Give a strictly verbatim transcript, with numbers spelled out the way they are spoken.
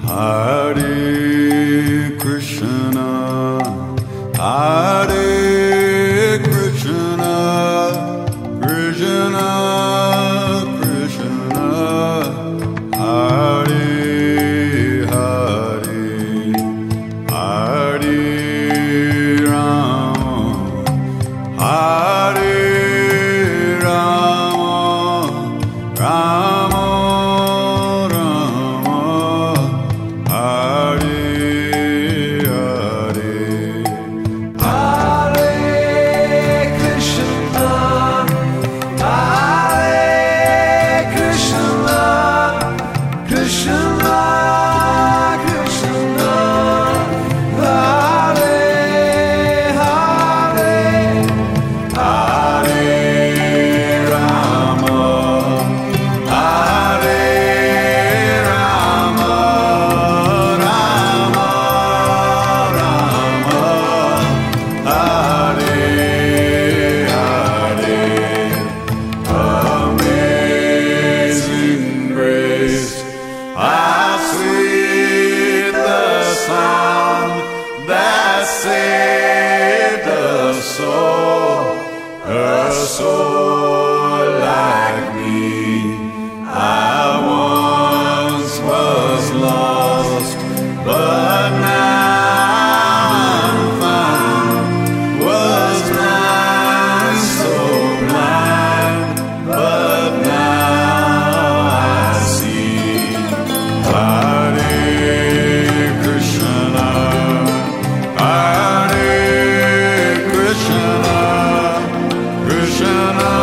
Hare Krishna, Hare Krishna, Krishna Krishna, Hare Hare, Hare Rama, Hare Rama, Rama Rama, Hare Hare. Hare Krishna, Hare Krishna, Krishna Krishna, Hare Hare, Hare Rama, Hare Rama, Rama Rama, Hare Hare. Amazing grace, how sweet the sound that saved a soul, a soul like me. I once was lost, but now I'm found. Was blind, so blind, but now I see. Hare Krishna, Hare Krishna, Krishna